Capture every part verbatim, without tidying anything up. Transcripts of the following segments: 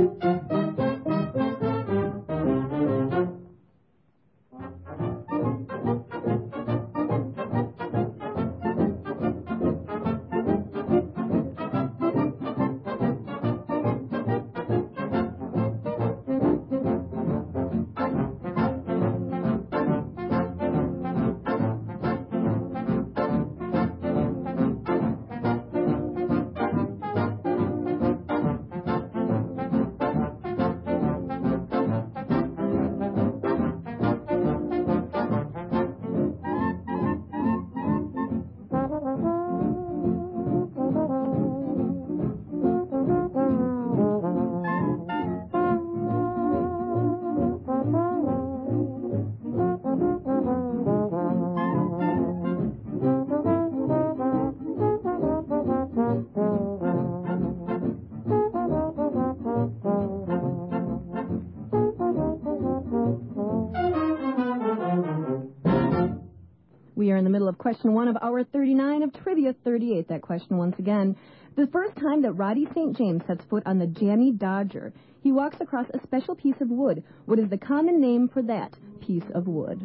We are in the middle of question one of hour thirty-nine of Trivia thirty-eight. That question once again. The first time that Roddy Saint James sets foot on the Jammy Dodger, he walks across a special piece of wood. What is the common name for that piece of wood?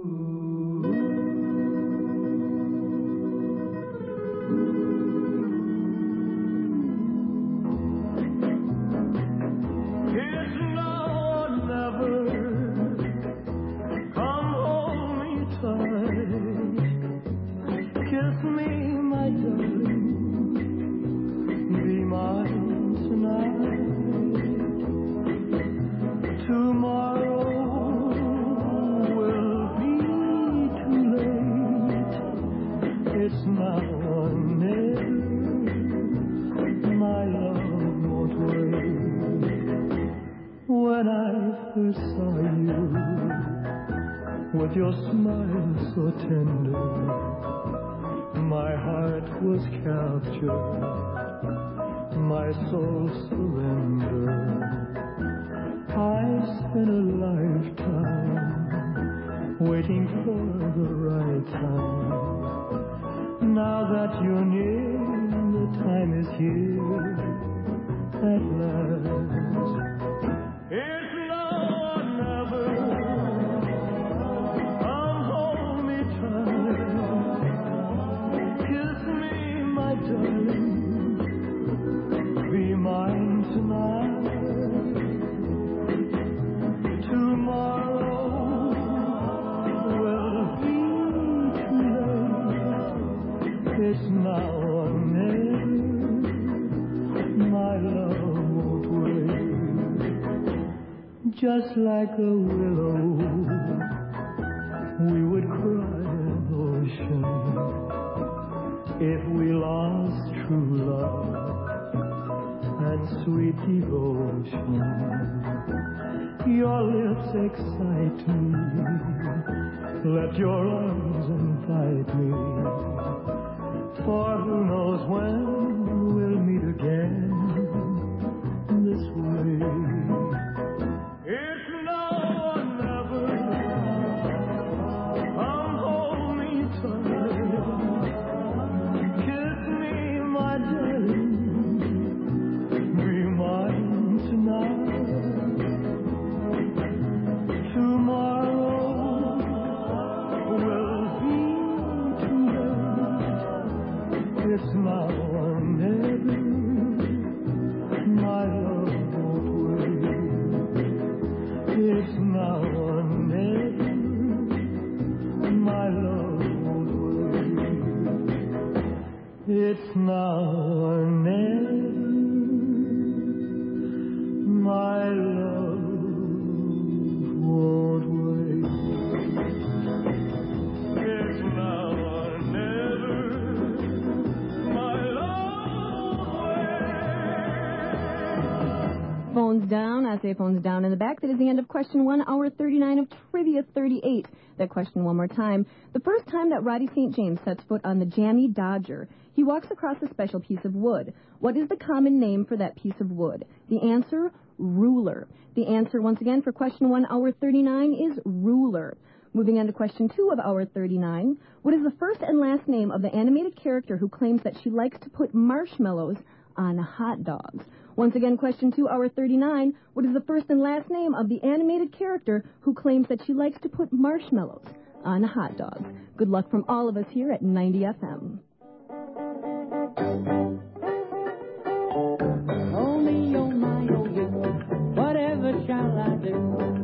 When I first saw you, with your smile so tender, my heart was captured, my soul surrendered. I spent a lifetime waiting for the right time. Now that you're near, the time is here at last. It's now or never. Come hold me tight. Kiss me, my darling. Be mine tonight. Tomorrow will be too late. It's now or never. My love won't wait. Just like a willow, we would cry an ocean if we lost true love and sweet devotion. Your lips excite me, let your arms invite me, for who knows when we'll meet again this way. It's now or never. Come hold me tight. Kiss me, my darling. Be mine tonight. Tomorrow will be too late. It's now or never. My love won't wait. It's now or never, my love won't wait. It's now or never, my love won't wait. It's now or never, my love won't wait. Phones down. I say phones down in the back. That is the end of question one, hour thirty-nine of Trivia thirty-eight. That question one more time. The first time that Roddy Saint James sets foot on the Jammy Dodger, he walks across a special piece of wood. What is the common name for that piece of wood? The answer, ruler. The answer, once again, for question one, hour thirty-nine is ruler. Moving on to question two of hour thirty-nine. What is the first and last name of the animated character who claims that she likes to put marshmallows on hot dogs? Once again, question two, hour thirty-nine. What is the first and last name of the animated character who claims that she likes to put marshmallows on hot dogs? Good luck from all of us here at ninety F M. Oh me, oh my, oh you, whatever shall I do?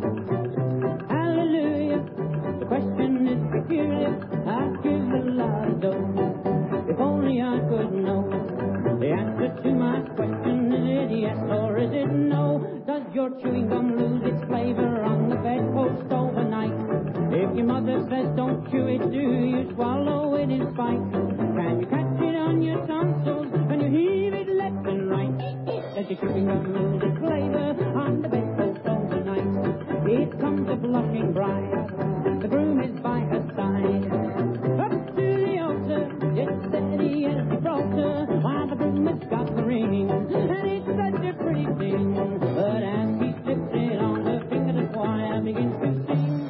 Hallelujah, the question is peculiar, I give a lot of dough. If only I could know the answer to my question, is it yes or is it no? Does your chewing gum lose its flavor on the bedpost overnight? If your mother says don't chew it, do you swallow it in spite? Can you catch it on your tonsils? Can you heave it left and right? Does your chewing gum lose its flavor on the bedpost overnight? It comes a blushing bride, the groom is by her side. Up to the altar, it's steady as Gibraltar, while the groom has got the ring, and it's such a pretty thing. But as he slips it on her finger, the choir begins to sing.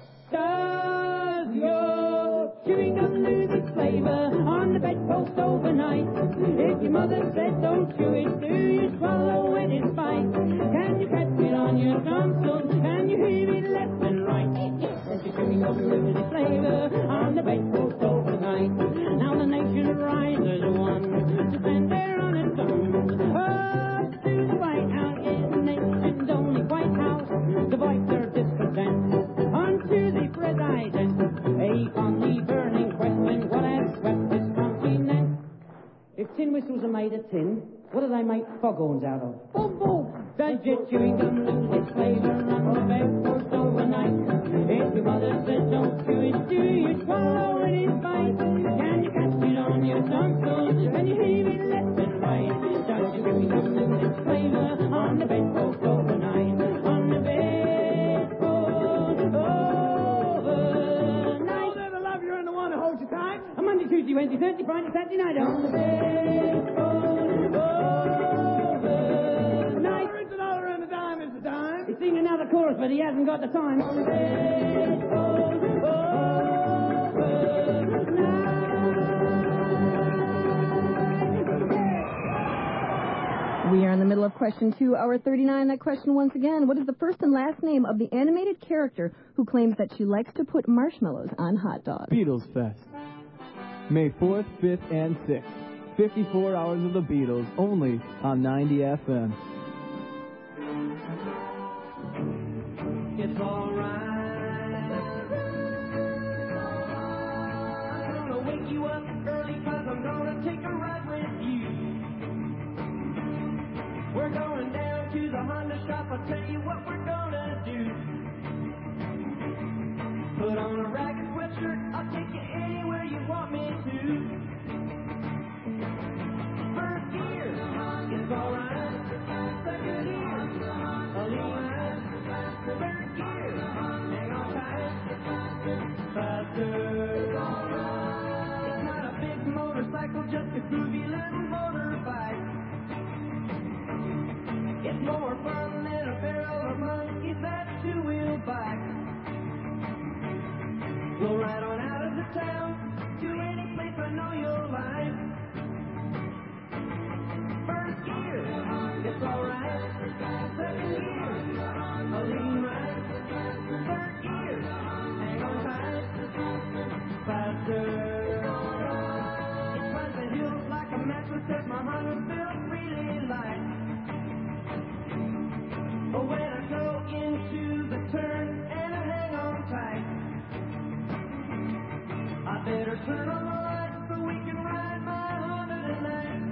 Does your chewing gum lose its flavor on the bedpost overnight? If your mother said don't chew it, do you swallow it in spite? Can you catch it on your tonsils? Can you heave it left and right? Does your chewing gum lose its flavor on the bedpost overnight? Now the nation rises one to send their honest sons up to the White House, yes, the nation's only White House, to voice their discontent unto the president, upon the burning question, what has swept this continent? If tin whistles are made of tin, what do they make foghorns out of? Boom, boom! Does your chewing gum lose its flavor on the bedpost overnight? If your mother says don't chew it, do you swallow it in spite? Can you catch it on your tonsils? Can you heave it left and right? Does your chewing gum lose its flavor on the bedpost overnight? On the bedpost overnight. Never love you and the one who holds you tight. On Monday, Tuesday, Wednesday, Thursday, Friday, Saturday night on the bedpost overnight. Dollar is a dollar and a dime is a dime. He's singing another chorus, but he hasn't got the time. On the bedpost We are in the middle of question two, hour thirty-nine. That question once again, what is the first and last name of the animated character who claims that she likes to put marshmallows on hot dogs? Beatles Fest. May fourth, fifth, and sixth. fifty-four hours of the Beatles, only on ninety F M. It's all right. I'm gonna wake you up early 'cause I'm gonna take a ride with you. We're going down to the Honda shop. I'll tell you what we're gonna do. Put on a ragged sweatshirt. I'll take you anywhere you want me to. First gear, it's all right. Second gear, a little right. Third gear, hang on tight. Faster, it's all right. It's not a big motorcycle, just a groovy little motorbike. It's more fun than a barrel of monkeys that two-wheel bike. We'll ride on out of the town to any place I know you'll like. First gear, it's all right. Second gear, a lean right. Third gear, hang on tight. Faster, it climbs the hills like a mattress that my Honda feels really light. Oh, when I go into the turn and I hang on tight, I better turn on the lights so we can ride my Honda tonight.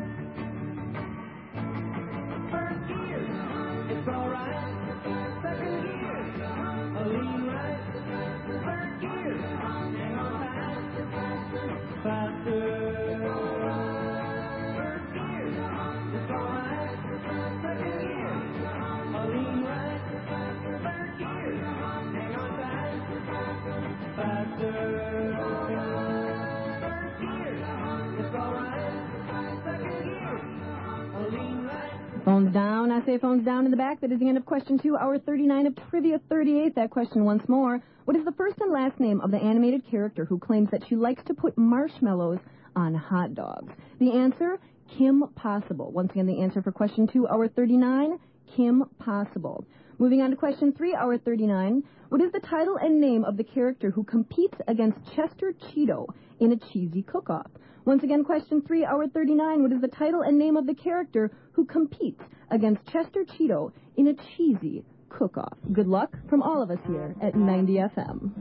First gear, it's all right. Second gear, a lean right. Third gear, hang on tight. Faster. First gear, it's all right. Second gear, a lean right. Third gear, hang on tight. Faster. First gear, it's all right. Second gear, a lean right. Phones down. I say phones down in the back. That is the end of question two, hour thirty-nine of Trivia thirty-eight. That question once more. What is the first and last name of the animated character who claims that she likes to put marshmallows on hot dogs? The answer, Kim Possible. Once again, the answer for question two, hour thirty-nine, Kim Possible. Moving on to question three, hour thirty-nine. What is the title and name of the character who competes against Chester Cheeto in a cheesy cook-off? Once again, question three, hour thirty-nine. What is the title and name of the character who competes against Chester Cheeto in a cheesy cook-off? Good luck from all of us here at ninety F M.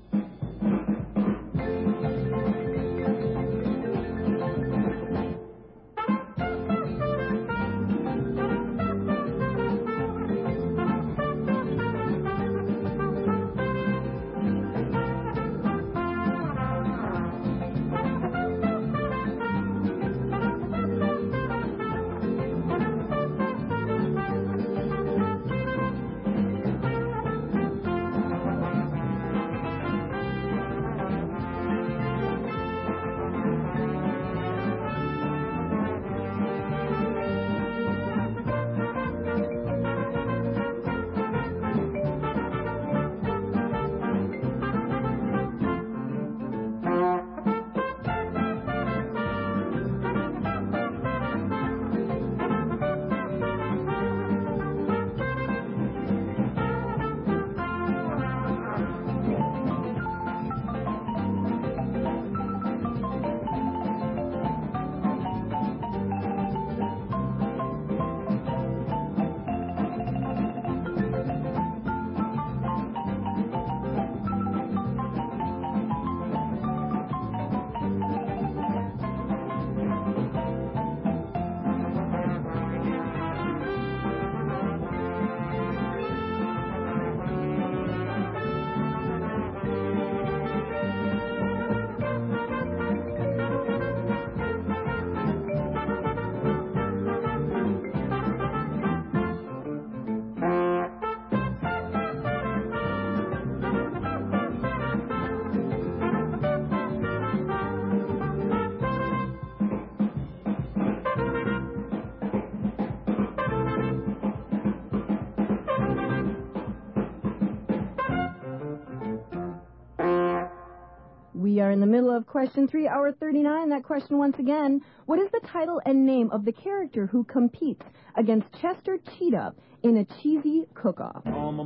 We are in the middle of question three, hour thirty-nine. That question once again, what is the title and name of the character who competes against Chester Cheetah in a cheesy cook-off?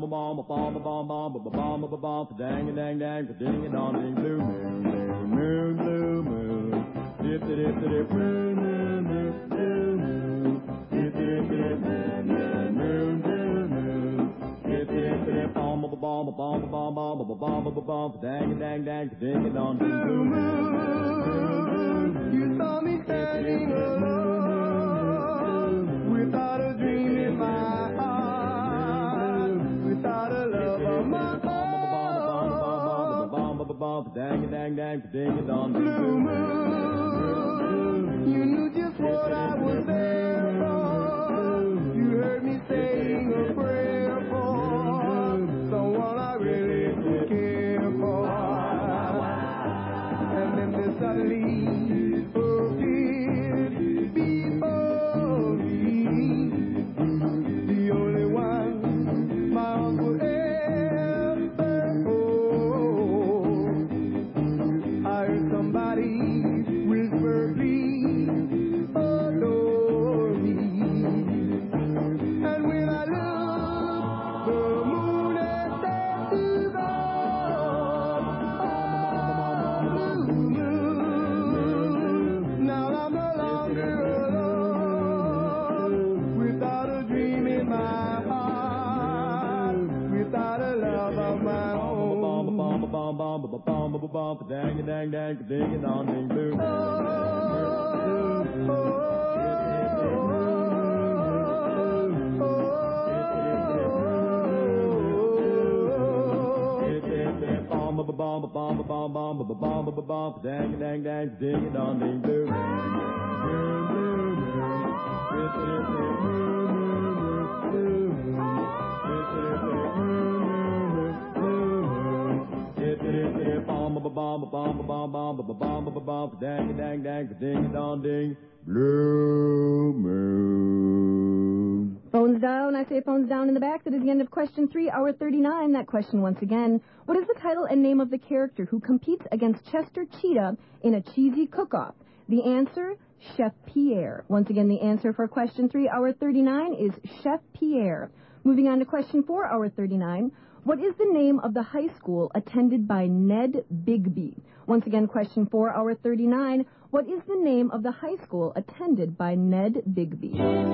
Blue moon, you saw me standing alone, without a dream in my heart, without a love of my own. Blue moon, you knew just what I was there for. You heard me saying a prayer for someone I really care for. And then there suddenly appeared before me the only one my heart would ever hold. I heard somebody whisper, please adore me. And when I looked, the moon had set to gold. Blue moon, now I'm no longer alone, without a dream in my heart, without a love of my own. Blue moon. Phones down. I say phones down in the back. That is the end of question three, hour thirty-nine. That question once again. What is the title and name of the character who competes against Chester Cheetah in a cheesy cook-off? The answer, Chef Pierre. Once again, the answer for question three, hour thirty-nine, is Chef Pierre. Moving on to question four, hour thirty-nine. What is the name of the high school attended by Ned Bigby? Once again, question four, hour thirty-nine. What is the name of the high school attended by Ned Bigby?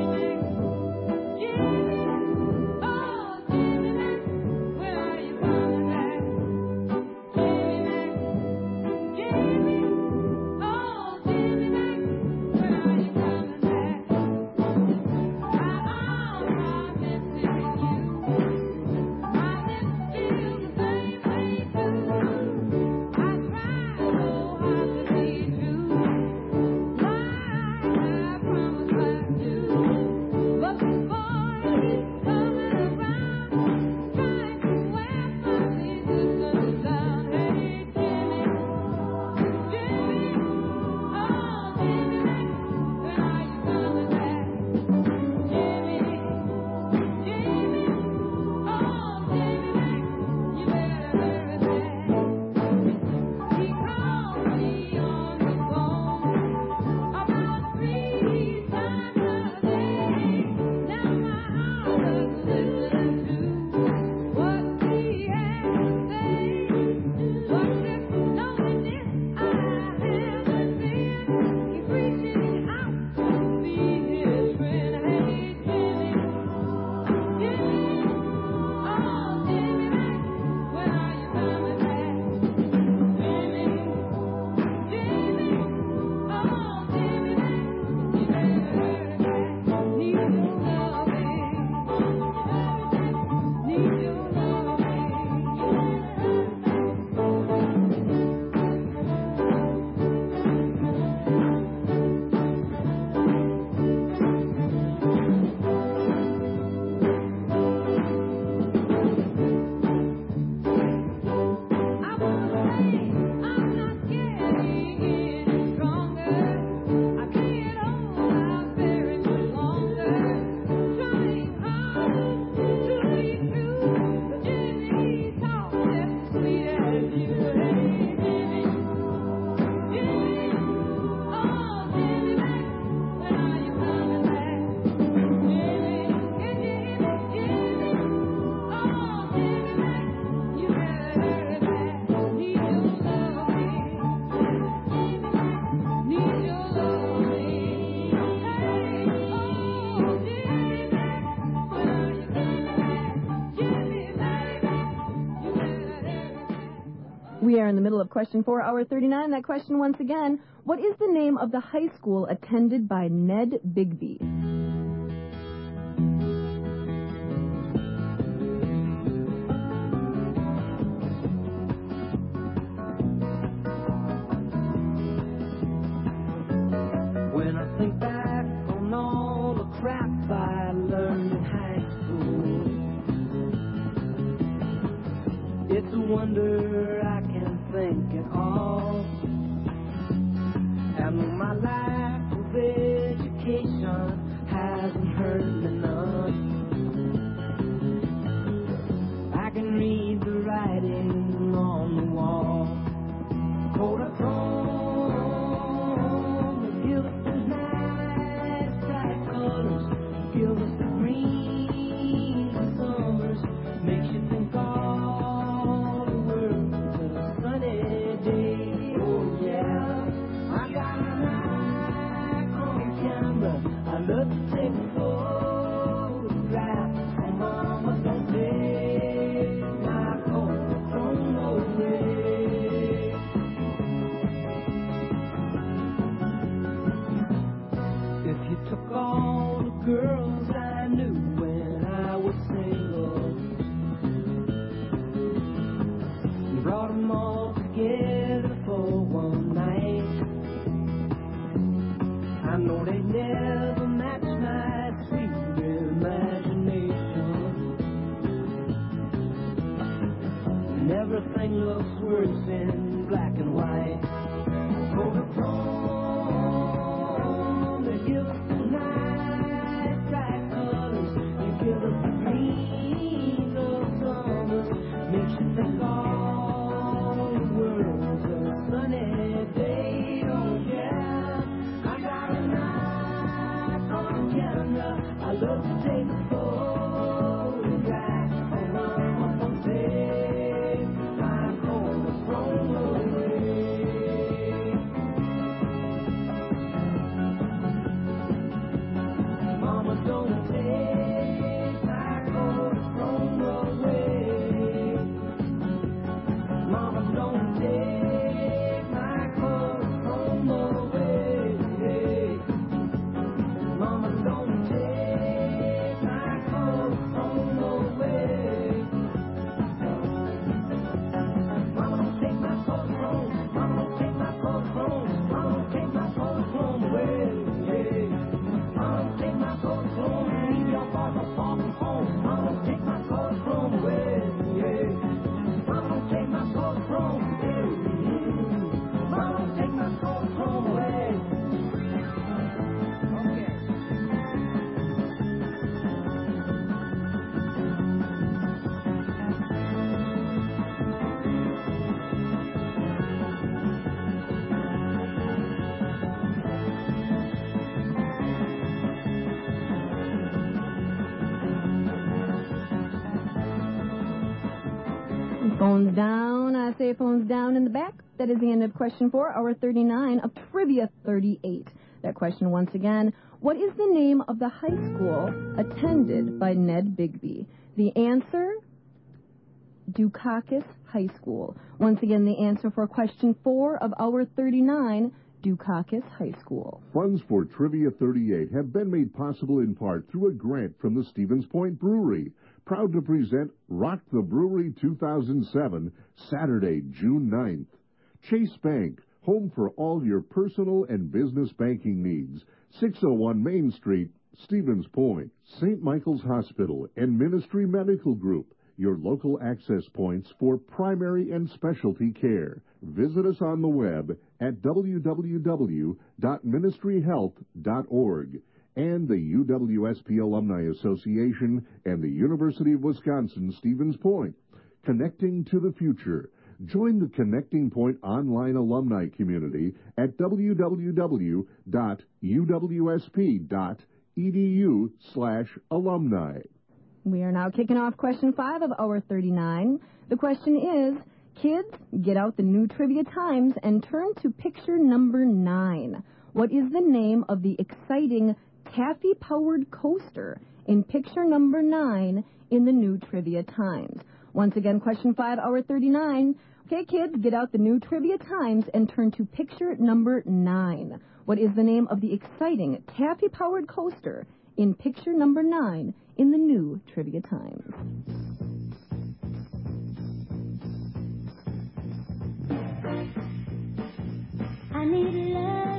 We are in the middle of question four, hour thirty-nine. That question once again, what is the name of the high school attended by Ned Bigby? When I think back on all the crap I learned in high school, it's a wonder I can think at all. And my life of education hasn't hurt me none. I can read the writing on the wall. Kodachrome, the give us those nice bright colors, give us the green summers, makes you think all the world's a sunny day. Oh yeah, I got an Nikon camera, I love to take a photograph, and mama don't take my Kodachrome away. If you took all the girls I knew when I was single and brought them all together for one night, I know they'd never match my sweet imagination. And everything looks worse in black and white. Kodachrome, they give us the nice bright colors, they give us the green of summers, makes you think all the world's a sunny day. Oh yeah, Phones down. I say phones down in the back. That is the end of question four, hour thirty-nine of Trivia thirty-eight. That question once again, what is the name of the high school attended by Ned Bigby? The answer, Dukakis High School. Once again, the answer for question four of hour thirty-nine, Dukakis High School. Funds for Trivia thirty-eight have been made possible in part through a grant from the Stevens Point Brewery. Proud to present Rock the Brewery two thousand seven, Saturday, June ninth. Chase Bank, home for all your personal and business banking needs. six oh one Main Street, Stevens Point. Saint Michael's Hospital and Ministry Medical Group, your local access points for primary and specialty care. Visit us on the web at w w w dot ministry health dot org. And the U W S P Alumni Association and the University of Wisconsin Stevens Point. Connecting to the future. Join the Connecting Point online alumni community at w w w dot u w s p dot e d u slash alumni. We are now kicking off question five of hour thirty-nine. The question is, kids, get out the new Trivia Times and turn to picture number nine. What is the name of the exciting taffy-powered coaster in picture number nine in the new Trivia Times? Once again, question five, hour thirty-nine. Okay, kids, get out the new Trivia Times and turn to picture number nine. What is the name of the exciting taffy-powered coaster in picture number nine in the new Trivia Times? I need love,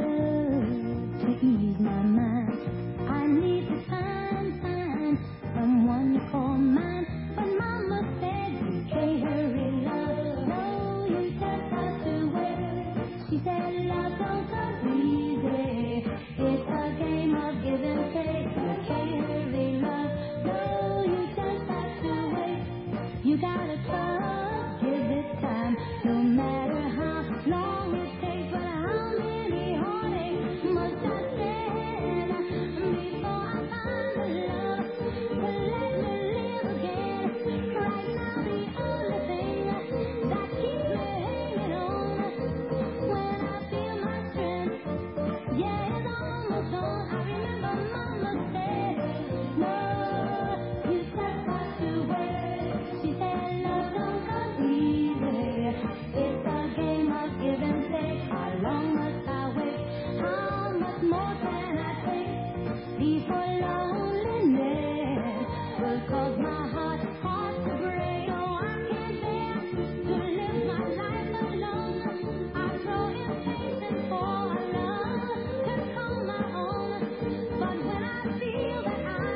love to ease my mind. I need to find, find someone to call mine. But Mama said you can't hurry, love. No, you just have to wait. She said love don't come easy. It's a game of give and take. You can't hurry, love. No, you just have to wait. You gotta trust, give it time, no matter how long it takes. But how many heartaches must I stand before I find the love to let me live again? Right now the only thing that keeps me hanging on when I feel my strength, yeah, it's almost gone. I remember Mama said, no, you just have to wait. She said love don't come easy. It's a game of give and take. How long must I wait? How much more can I take before loneliness will cause my heart, heart to break? So I can't bear to live my life alone. I'm so impatient for a love to call my own. But when I feel that I,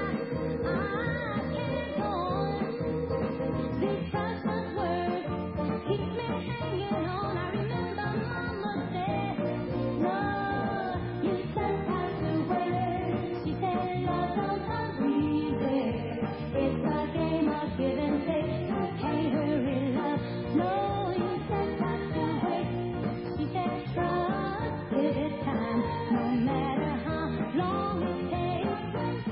I can't go on, these precious words keep me hanging on. I remember Mama said, no, you just have to wait. She said love don't come easy. It's a game of give and take. You can't hurry, love. No, you just have to wait. She said trust, give it time, no matter how long it takes.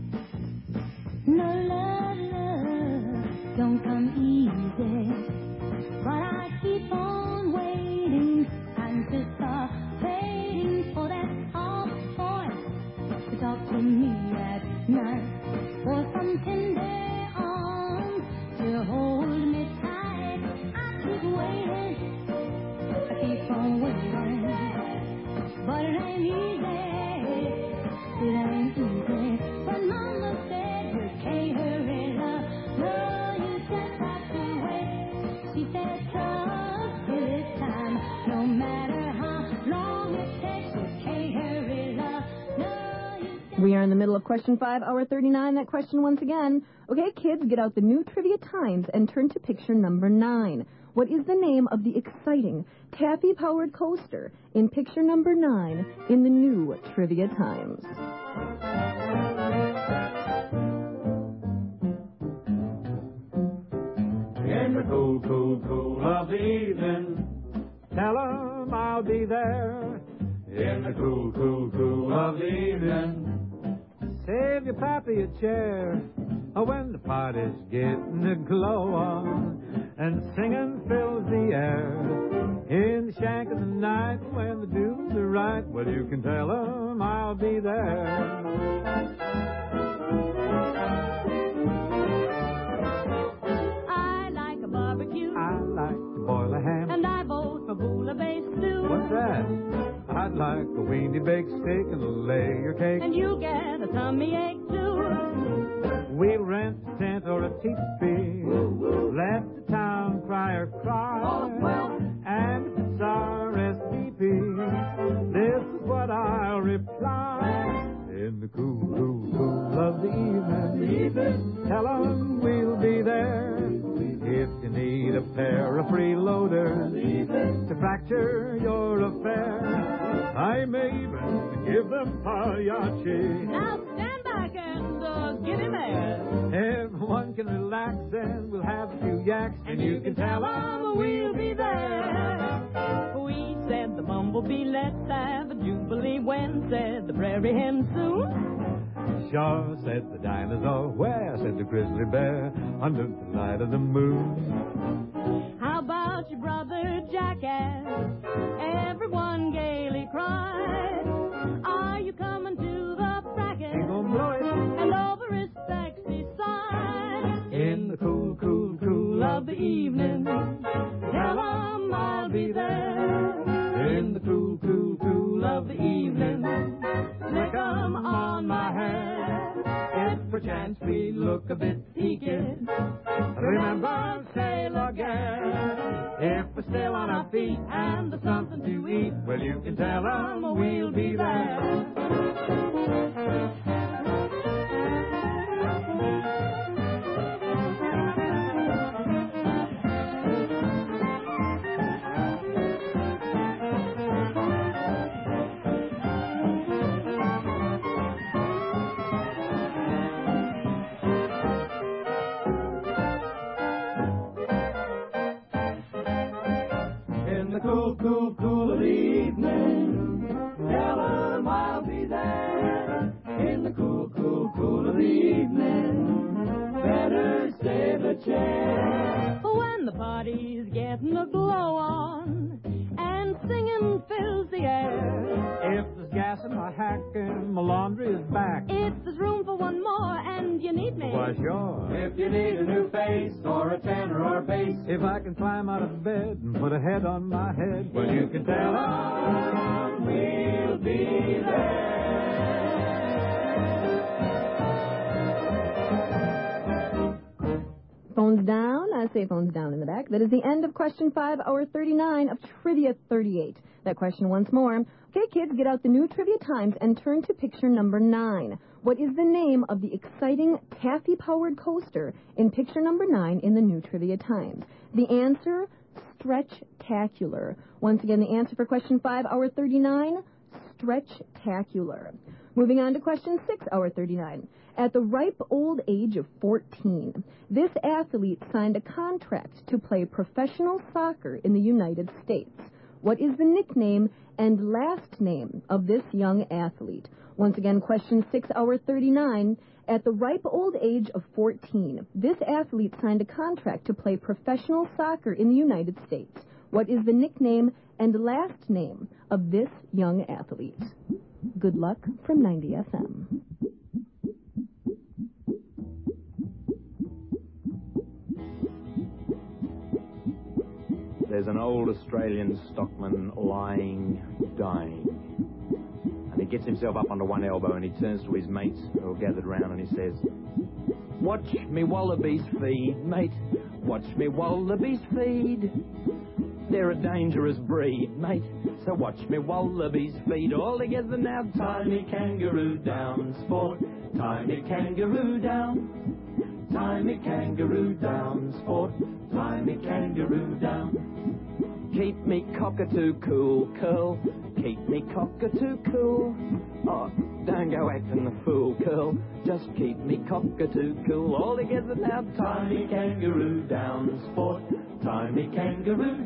No love, love don't come easy. But I keep on waiting and to start waiting for that soft voice to talk to me at night, for some tender arms to hold me tight. I keep waiting, I keep on waiting, but it ain't easy, it ain't easy. But Mama said you can't hurry, love. No, you just have to wait. She said trust, give it time, no matter how long it takes. You can't hurry, love. No, you just We are in the middle of question five, hour thirty-nine. That question once again. Okay, kids, get out the new Trivia Times and turn to picture number nine. What is the name of the exciting taffy-powered coaster in picture number nine in the new Trivia Times? In the cool, cool, cool of the evening, tell 'em I'll be there. In the cool, cool, cool of the evening, save your pappy a chair. Oh, when the party's getting a glow on and singing fills the air. In the shack of the night when the dudes are right, well, you can tell 'em I'll be there. I like a barbecue. I like to boil a ham. And I vote for bouillabaisse stew. What's that? I'd like a weenie baked steak and a layer cake. And you'll get a tummy ache too. We'll rent a tent or a teepee. Let the town crier cry. Oh, well. And if it's R S V P, this is what I'll reply. In the cool, cool, cool of the evening, evening. Tell 'em we'll be there. If you need a pair of freeloaders to fracture your affair, I may even give them Pagliacci. Now stand back and uh, get in there. Everyone can relax and we'll have a few yaks, and you can tell 'em we'll be there. We said the bumblebee, let's have a jubilee. When said the prairie hen soon? Sure, said the dinosaur. Where, said the grizzly bear, under the light of the moon. How about your brother jackass? Everyone gaily cried. Are you coming to the fracas? Ain't gonna blow it. And over his sexy side. In the cool, cool, cool of the evening, Tell 'em I'll be there. in the cool, cool, cool of the evening, Stick 'em on my head. if perchance we look a bit peaked, remember, say again. If we're still on our feet and there's something to eat, well, you can tell 'em we'll be there. In the cool, cool, cool of the evening, tell 'em I'll be there. In the cool, cool, cool of the evening, better save a chair. When the party's getting a glow on and singing fills the air. If there's gas in my hack and my laundry is back, If there's room for one more and you need me. why, sure. If you need a new face or a tenor or bass, If I can climb out of bed and put a head on my head, well, you can tell 'em we'll be there. Phones down. I say phones down in the back. That is the end of question five, hour thirty-nine of Trivia thirty-eight. That question once more. Okay, kids, get out the new Trivia Times and turn to picture number nine. What is the name of the exciting taffy-powered coaster in picture number nine in the new Trivia Times? The answer, Stretch-tacular. Once again, the answer for question five, hour thirty-nine, Stretch-tacular. Moving on to question six, hour thirty-nine. At the ripe old age of fourteen, this athlete signed a contract to play professional soccer in the United States. What is the nickname and last name of this young athlete? Once again, question six, hour thirty-nine. At the ripe old age of fourteen, this athlete signed a contract to play professional soccer in the United States. What is the nickname and last name of this young athlete? Good luck from ninety F M. There's an old Australian stockman lying, dying. And he gets himself up onto one elbow and he turns to his mates who are gathered round and he says, "Watch me wallabies feed, mate. Watch me wallabies feed. They're a dangerous breed, mate. So watch me wallabies feed. All together now, tie me kangaroo down, sport. Tie me kangaroo down. Tie me kangaroo down, sport. Tie me kangaroo down. Keep me cockatoo cool, curl. Keep me cockatoo cool. Oh, don't go acting the fool, curl. Just keep me cockatoo cool. All together now, tie me kangaroo down, sport. Tie me kangaroo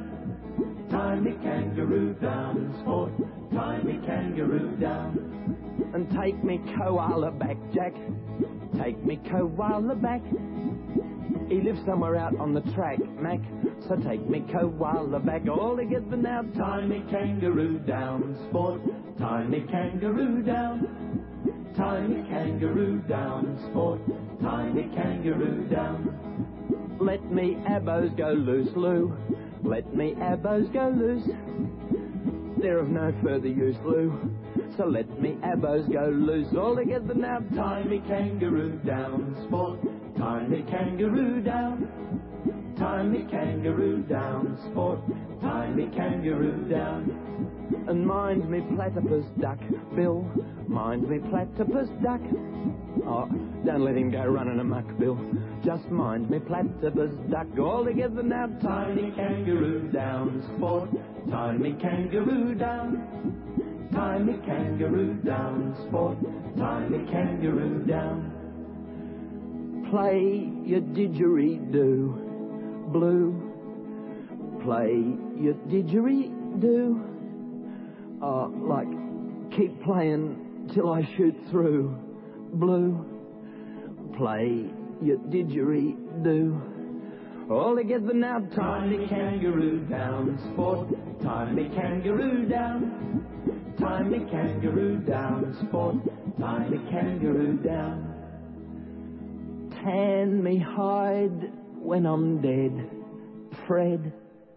down. Tie me kangaroo down, sport. Tie me kangaroo down. and take me koala back, Jack. Take me koala back. He lives somewhere out on the track, Mac. So take me koala back. All together now. Tie me kangaroo down, sport. Tie me kangaroo down. Tie me kangaroo down, sport. Tie me kangaroo down. Let me abos go loose, Lou. Let me abos go loose. They're of no further use, Lou. So let me abos go loose. All together now. Tie me kangaroo down, sport. Tie me kangaroo down. Tie me kangaroo down, sport. Tie me kangaroo down. And mind me platypus duck, Bill. Mind me platypus duck. Oh, don't let him go running amok, Bill. Just mind me platypus duck. All together now. Tie me kangaroo down, sport. Tie me kangaroo down. Tie me kangaroo down, sport. Tie me kangaroo down. Play your didgeridoo, Blue. Play your didgeridoo. Oh, like, keep playing till I shoot through, Blue. Play your didgeridoo. All together now. Tie me kangaroo down, sport. Tie me kangaroo down. Tie me kangaroo down, sport. Tie me kangaroo down. Tan me hide when I'm dead, Fred.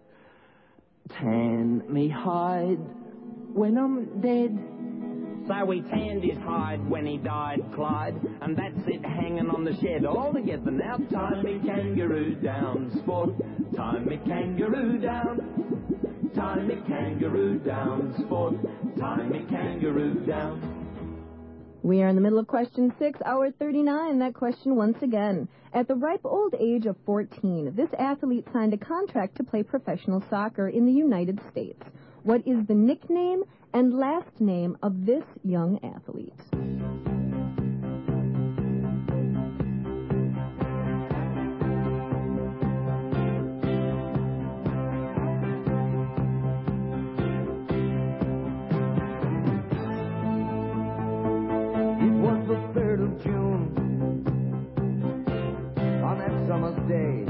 Tan me hide when I'm dead. So we tanned his hide when he died, Clyde, and that's it hanging on the shed. All together now. Tie me kangaroo down, sport. Tie me kangaroo down. Tie me kangaroo down, sport. Tie me kangaroo down. We are in the middle of question six, hour thirty-nine. That question once again. At the ripe old age of fourteen, this athlete signed a contract to play professional soccer in the United States. What is the nickname and last name of this young athlete? Summer's day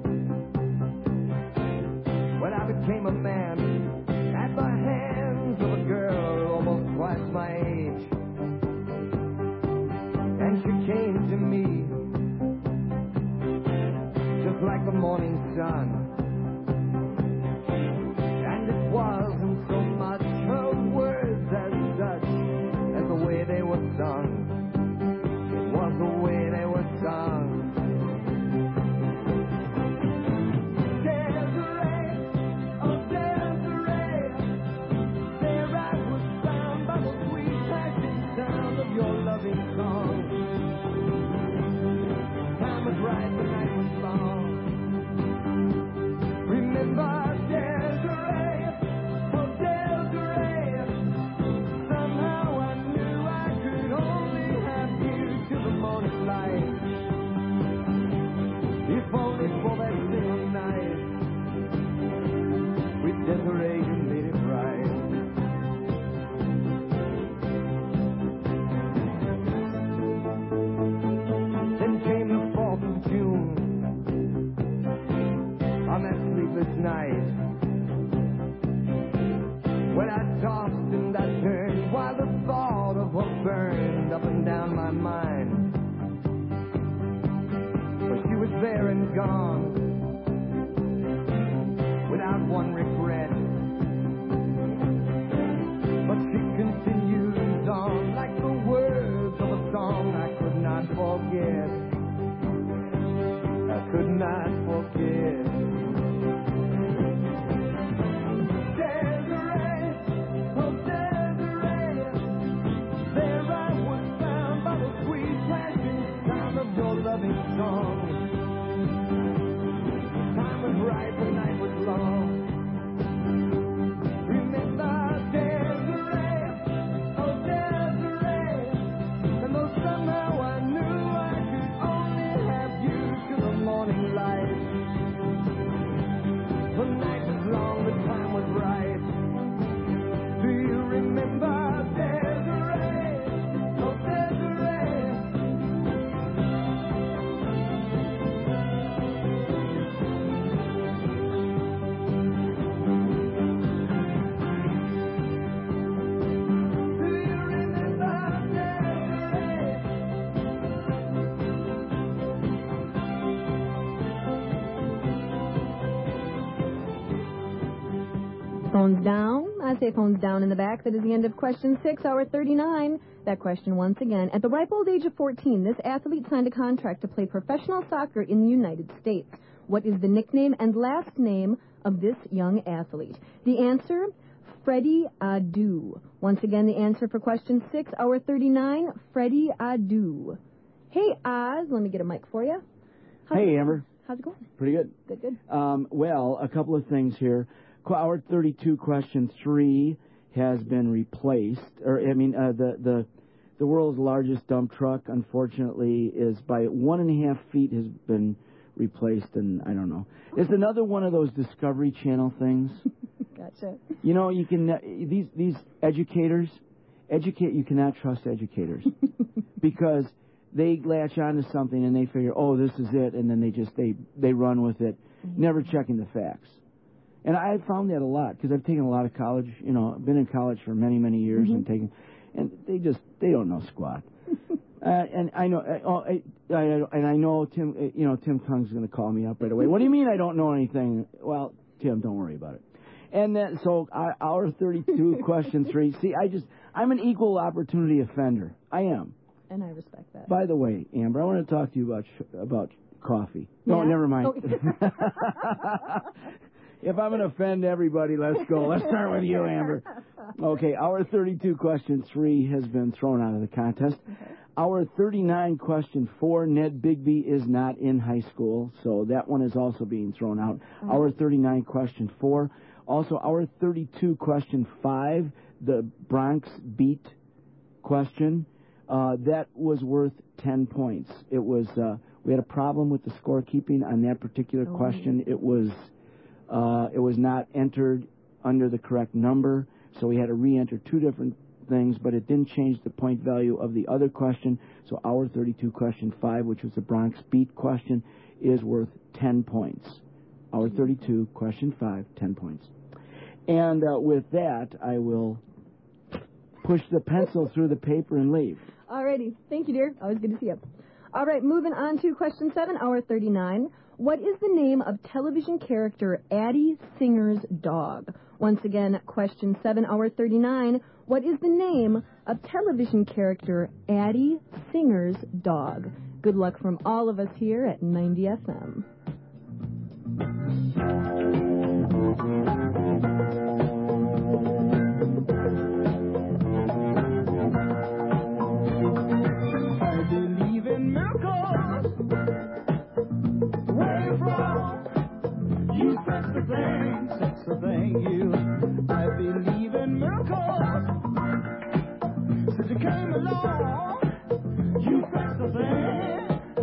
when I became a man at the hands of a girl almost twice my age, and she came to me just like the morning sun, and it wasn't so much her words as such as the way they were sung. It was the way they were sung. Somehow I knew I could only have you till the morning light. phones down. I say phones down in the back. That is the end of question six, hour thirty-nine. That question once again. At the ripe old age of fourteen, this athlete signed a contract to play professional soccer in the United States. What is the nickname and last name of this young athlete? The answer, Freddie Adu. Once again, the answer for question six, hour thirty-nine, Freddie Adu. Hey, Oz, let me get a mic for you. How's Hey, it, Amber. How's it going? Pretty good. Good, good. Um, well, a couple of things here. Qu- Hour thirty-two, question three has been replaced. Or I mean, uh, the the the world's largest dump truck, unfortunately, is by one and a half feet has been replaced, and I don't know. It's another one of those Discovery Channel things. Gotcha. You know, you can uh, these these educators, educate. You cannot trust educators because they latch onto something and they figure, oh, this is it, and then they just they they run with it, mm-hmm. never checking the facts. And I found that a lot because I've taken a lot of college. You know, I've been in college for many many years mm-hmm. and taken, and they just they don't know squat. uh, and I know, I, I, I, and I know Tim. You know, Tim Kung's going to call me up right away. What do you mean I don't know anything? Well, Tim, don't worry about it. And then so uh, hour thirty-two, question three. See, I just I'm an equal opportunity offender. I am. And I respect that. By the way, Amber, I want to talk to you about sh- about coffee. No, yeah? never mind. Oh. If I'm going to offend everybody, let's go. Let's start with you, Amber. Okay, hour thirty-two, question three has been thrown out of the contest. Okay. Hour thirty-nine, question four, Ned Bigby is not in high school, so that one is also being thrown out. Mm-hmm. Hour thirty-nine, question four. Also, hour thirty-two, question five, the Bronx beat question. Uh, that was worth ten points. It was, uh, we had a problem with the scorekeeping on that particular oh, question. It was, uh, it was not entered under the correct number, so we had to re-enter two different things, but it didn't change the point value of the other question. So hour thirty-two, question five, which was the Bronx beat question, is worth ten points. Hour thirty-two, question five, ten points. And uh, with that, I will push the pencil through the paper and leave. Alrighty. Thank you, dear. Always good to see you. All right, moving on to question seven, hour thirty-nine. What is the name of television character Addie Singer's dog? Once again, question seven, hour thirty-nine. What is the name of television character Addie Singer's dog? Good luck from all of us here at ninety F M. That's the thing, you. I believe in miracles. Since you came along, you fixed the thing.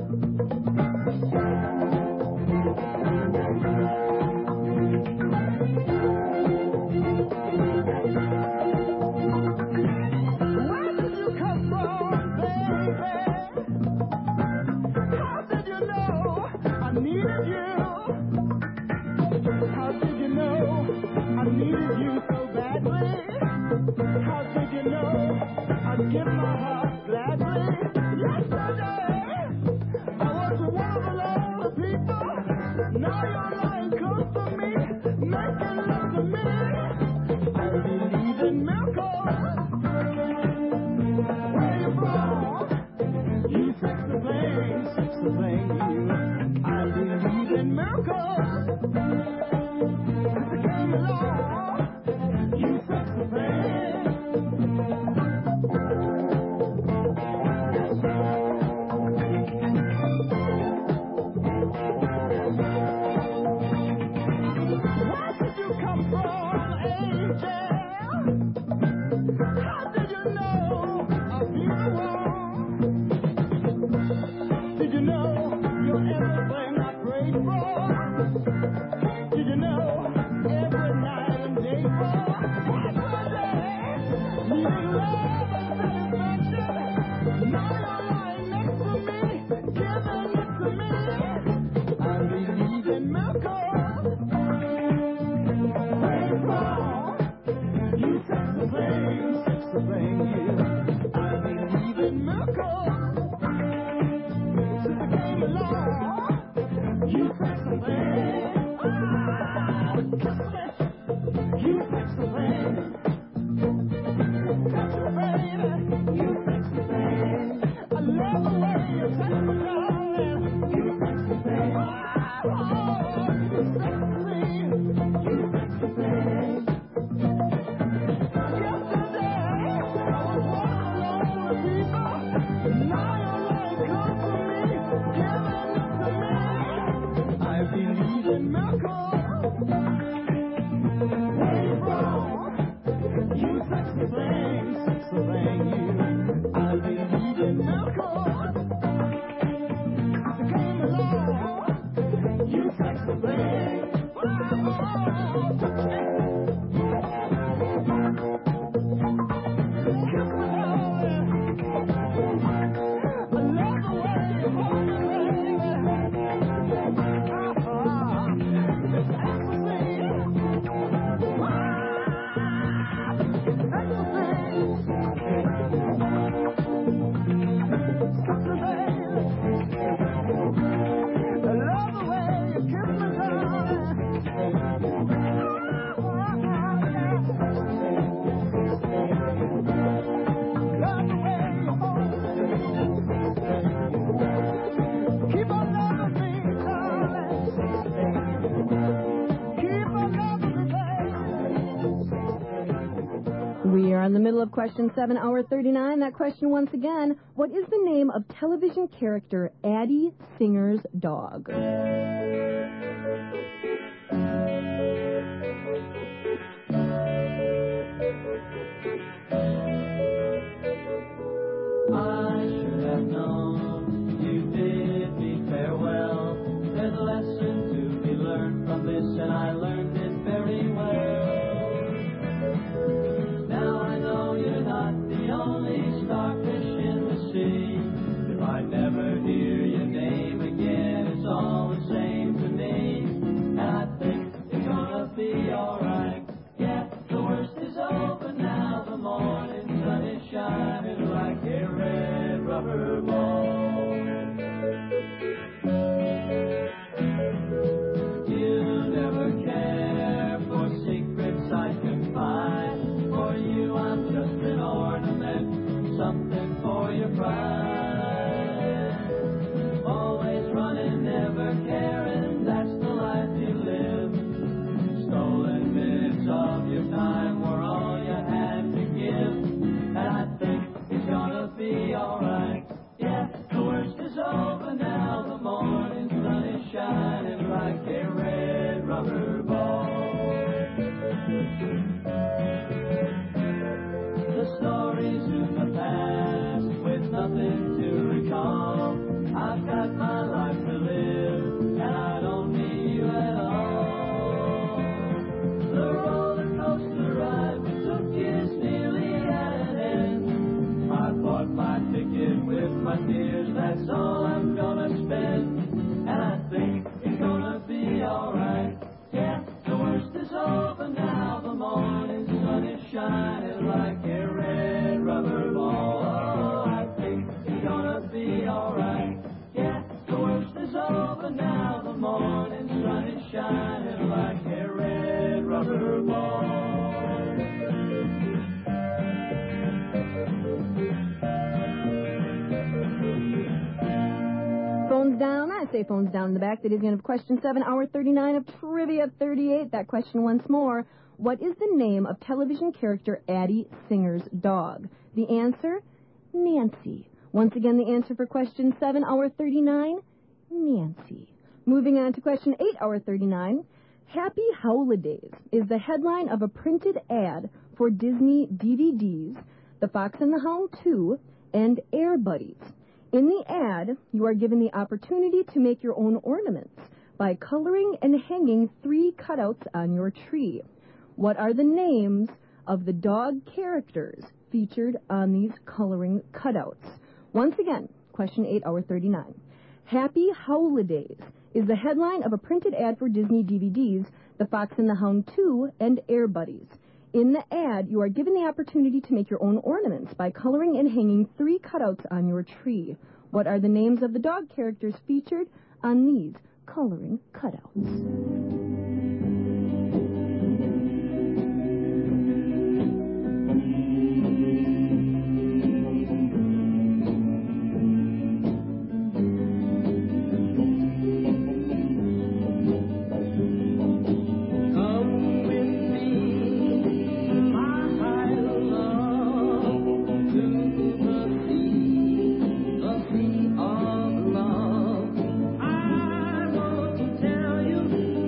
Where did you come from, baby? How did you know I needed you? How did you know I needed you so badly? How did you know I'd give my heart gladly? Yesterday, I was one of the lonely people. Now you're lying close to me, making love to me. I believe in miracles. Where you from? You fix the thing, fix the thing, you. I believe in miracles. You fix the thing. Where did you come from, angel? How did you know I'd be the one? Did you know you're everything I prayed for? Did you know every night and day for every day? Needing love and satisfaction. Now you're lying next to me, giving it to me. I believe in miracles. Where you from? You fix the thing, fix the thing, you. I believe in miracles. Since I came along, you fix the thing. You fix needing miracles. Where you from? You sexy thing, sexy thing, you. I've been needing miracles. Come along, you sexy thing. We are in the middle of question seven, hour thirty-nine. That question once again, what is the name of television character Addie Singer's dog? I should have known you bid me farewell. There's a lesson to be learned from this, and I learned it very well. Now I know you're not the only starfish in the sea. If I never hear your name again, it's all the same to me. And I think it's gonna be alright. Yeah, the worst is over now. The morning sun is shining like a red rubber ball. You never care for secrets I confide. For you I'm just an ornament, something for your pride. Always running, never caring, that's the life you live. Stolen minutes of your time were all you had to give. And I think it's gonna be alright. Yeah, the worst is over now. The morning sun is shining like a red rubber ball. The stories in the past with nothing to recall. I've got my life to live, and I don't need you at all. The roller coaster ride we took is nearly at an end. I bought my ticket with my tears, that's all I'm gonna spend. And I think it's gonna be alright. Yeah, the worst is over now. The morning sun is shining like a red rubber ball. Oh, I think it's gonna be alright. Yeah, the worst is over now. The morning sun is shining like a red rubber ball. Phones down. I say phones down in the back. That is the end of question seven, hour thirty-nine of Trivia thirty-eight. That question once more. What is the name of television character Addie Singer's dog? The answer, Nancy. Once again, the answer for question seven, hour thirty-nine, Nancy. Moving on to question eight, hour thirty-nine. Happy Howlidays is the headline of a printed ad for Disney D V Ds, The Fox and the Hound two, and Air Buddies. In the ad, you are given the opportunity to make your own ornaments by coloring and hanging three cutouts on your tree. What are the names of the dog characters featured on these coloring cutouts? Once again, question eight, hour thirty-nine. Happy Howlidays is the headline of a printed ad for Disney D V Ds, The Fox and the Hound two, and Air Buddies. In the ad, you are given the opportunity to make your own ornaments by coloring and hanging three cutouts on your tree. What are the names of the dog characters featured on these coloring cutouts? Tell you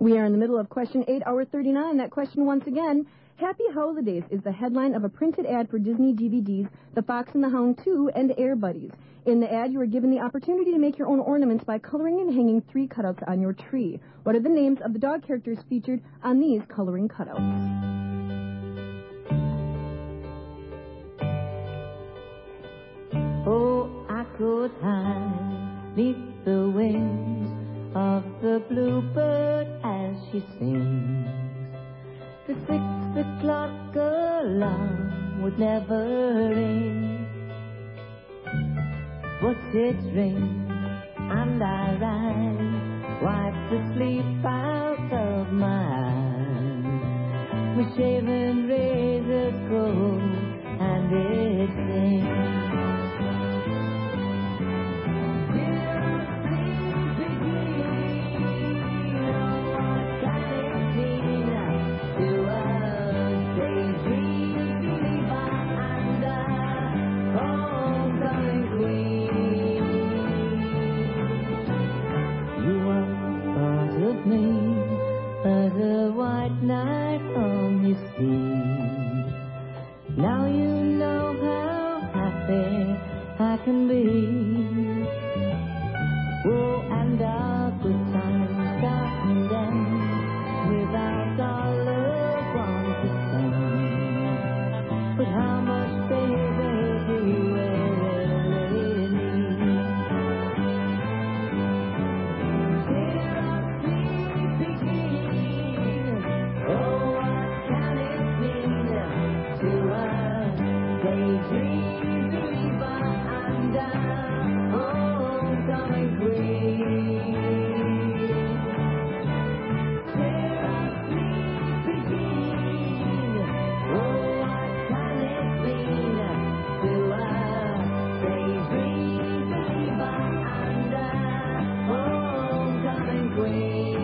We are in the middle of question eight, hour thirty-nine. That question once again. Happy Holidays is the headline of a printed ad for Disney D V Ds, The Fox and the Hound two and Air Buddies. In the ad, you are given the opportunity to make your own ornaments by coloring and hanging three cutouts on your tree. What are the names of the dog characters featured on these coloring cutouts? Oh, I could hide neath the wings of the bluebird as she sings. The six o'clock alarm would never ring. But it rings and I rise, wipe the sleep out of my eyes. My shaven razor goes and it sings. Now you know how happy I can be. Oh, and our good times start and end without our loved ones to spend. But how much, baby, do you really need? Here our dreams begin. Oh, what can it mean to us? Daydream believer and a homecoming queen. Here our dreams begin. Oh, what can it mean to us? Daydream believer and a homecoming queen.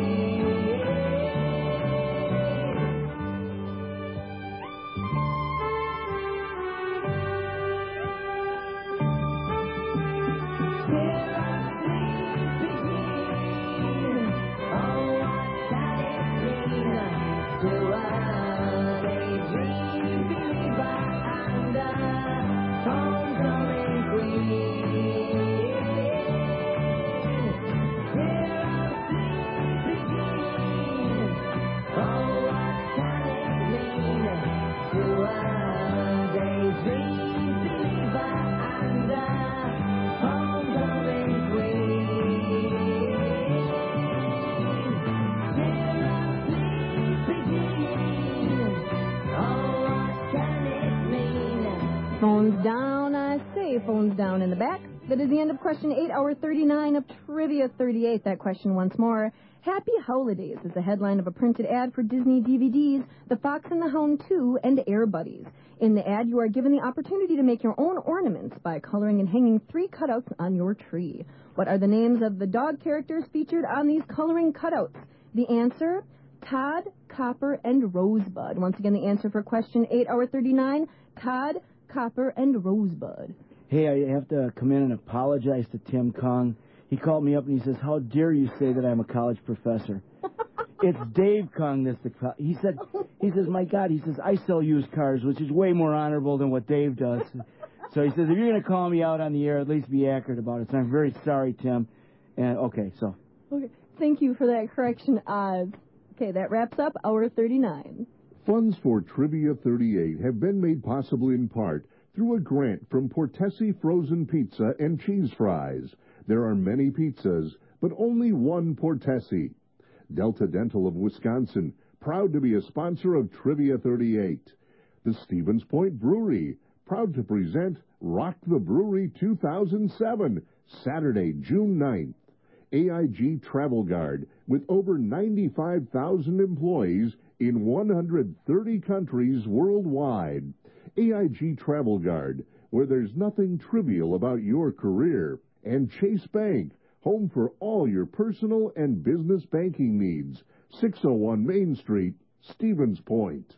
Phones down, I say. Phones down in the back. That is the end of question eight, hour thirty-nine of Trivia thirty-eight. That question once more. Happy Holidays is the headline of a printed ad for Disney D V Ds, The Fox and the Hound two and Air Buddies. In the ad, you are given the opportunity to make your own ornaments by coloring and hanging three cutouts on your tree. What are the names of the dog characters featured on these coloring cutouts? The answer, Todd, Copper, and Rosebud. Once again, the answer for question eight, hour thirty-nine, Todd, Copper, and Rosebud. Hey, I have to come in and apologize to Tim Kong. He called me up and he says, how dare you say that I'm a college professor? It's Dave Kong that's the... Co- he said, he says, my God, he says, I sell used cars, which is way more honorable than what Dave does. So he says, if you're going to call me out on the air, at least be accurate about it. So I'm very sorry, Tim. And okay, so... Okay, thank you for that correction, Oz. Okay, that wraps up hour thirty-nine. Funds for Trivia thirty-eight have been made possible in part through a grant from Portesi Frozen Pizza and Cheese Fries. There are many pizzas, but only one Portesi. Delta Dental of Wisconsin, proud to be a sponsor of Trivia thirty-eight. The Stevens Point Brewery, proud to present Rock the Brewery two thousand seven, Saturday, June ninth. A I G Travel Guard, with over ninety-five thousand employees in one hundred thirty countries worldwide. A I G Travel Guard, where there's nothing trivial about your career. And Chase Bank, home for all your personal and business banking needs. six oh one Main Street, Stevens Point.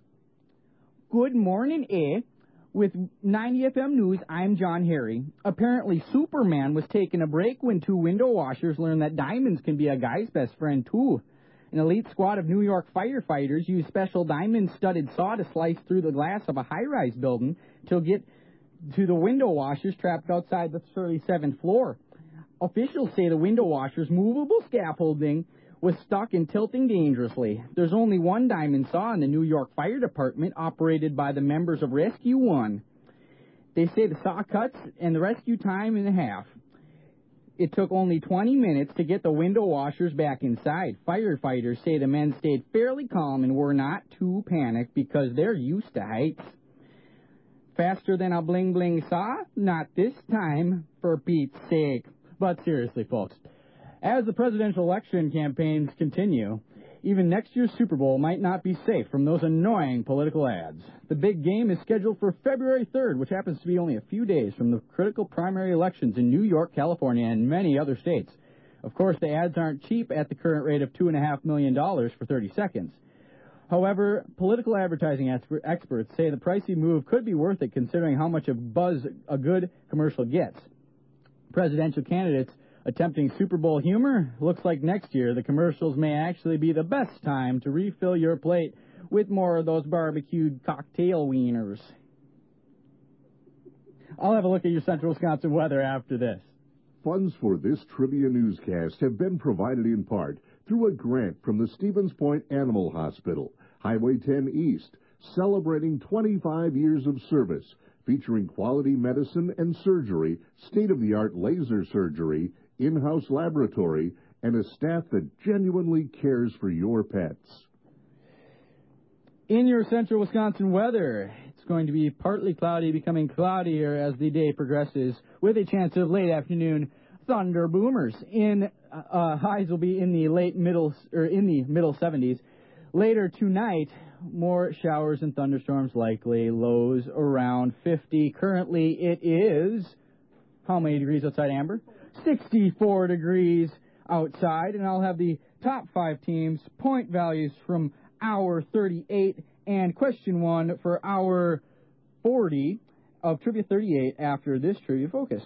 Good morning, eh? With ninety F M News, I'm John Harry. Apparently, Superman was taking a break when two window washers learned that diamonds can be a guy's best friend, too. An elite squad of New York firefighters used special diamond-studded saw to slice through the glass of a high-rise building to get to the window washers trapped outside the thirty-seventh floor. Officials say the window washers' movable scaffolding was stuck and tilting dangerously. There's only one diamond saw in the New York Fire Department, operated by the members of Rescue One. They say the saw cuts and the rescue time in half. It took only twenty minutes to get the window washers back inside. Firefighters say the men stayed fairly calm and were not too panicked because they're used to heights. Faster than a bling-bling saw? Not this time, for Pete's sake. But seriously, folks, as the presidential election campaigns continue, even next year's Super Bowl might not be safe from those annoying political ads. The big game is scheduled for February third, which happens to be only a few days from the critical primary elections in New York, California, and many other states. Of course, the ads aren't cheap at the current rate of two point five million dollars for thirty seconds. However, political advertising exper- experts say the pricey move could be worth it considering how much of buzz a good commercial gets. Presidential candidates attempting Super Bowl humor? Looks like next year the commercials may actually be the best time to refill your plate with more of those barbecued cocktail wieners. I'll have a look at your Central Wisconsin weather after this. Funds for this trivia newscast have been provided in part through a grant from the Stevens Point Animal Hospital, Highway ten East, celebrating twenty-five years of service, featuring quality medicine and surgery, state-of-the-art laser surgery, in-house laboratory, and a staff that genuinely cares for your pets. In your Central Wisconsin weather, it's going to be partly cloudy, becoming cloudier as the day progresses, with a chance of late afternoon thunder boomers. In uh, highs will be in the late middle or in the middle seventies. Later tonight, more showers and thunderstorms likely. Lows around fifty. Currently, it is how many degrees outside, Amber? sixty-four degrees outside, and I'll have the top five teams point values from hour thirty-eight and question one for hour forty of Trivia thirty-eight after this Trivia Focus.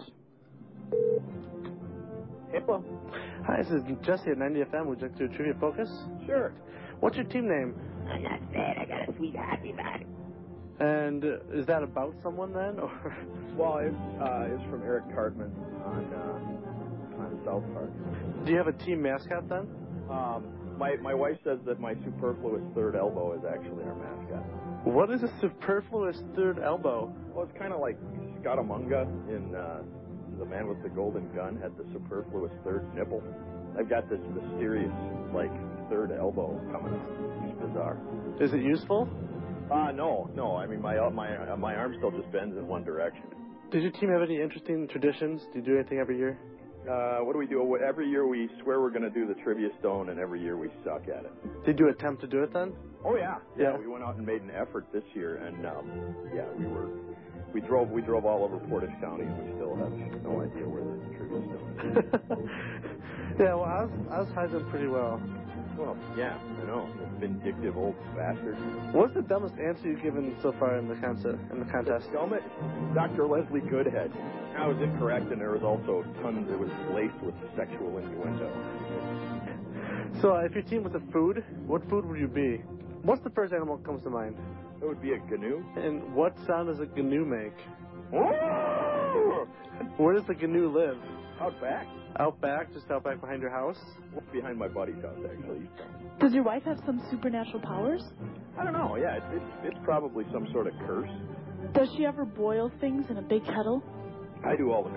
Hello. Hi, this is Jesse at ninety F M. Would you like to do a Trivia Focus? Sure. What's your team name? I'm not sad. I got a sweet happy body. And uh, is that about someone then, or? Well, it's uh, it's from Eric Cartman on uh, on South Park. Do you have a team mascot then? Um, my my wife says that my superfluous third elbow is actually our mascot. What is a superfluous third elbow? Well, it's kind of like Scaramanga in uh, The Man with the Golden Gun had the superfluous third nipple. I've got this mysterious like third elbow coming up. It's bizarre. Is it useful? Uh, no, no. I mean, my uh, my uh, my arm still just bends in one direction. Does your team have any interesting traditions? Do you do anything every year? Uh, what do we do? Every year we swear we're going to do the Trivia Stone, and every year we suck at it. Did you attempt to do it then? Oh yeah, yeah. yeah we went out and made an effort this year, and um, yeah, we were we drove we drove all over Portage County, and we still have no idea where the Trivia Stone is. Yeah, well, I was I was hiding pretty well. Well, yeah, I know. Vindictive old bastard. What's the dumbest answer you've given so far in the contest? In the contest? Dumbest? Doctor Leslie Goodhead. I was incorrect, and there was also tons. It was laced with sexual innuendo. So, uh, if your team was a food, what food would you be? What's the first animal that comes to mind? It would be a gnu. And what sound does a gnu make? Where does the gnu live? Out back. Out back? Just out back behind your house? Behind my buddy's house, actually. Does your wife have some supernatural powers? I don't know. Yeah, it's, it's, it's probably some sort of curse. Does she ever boil things in a big kettle? I do all the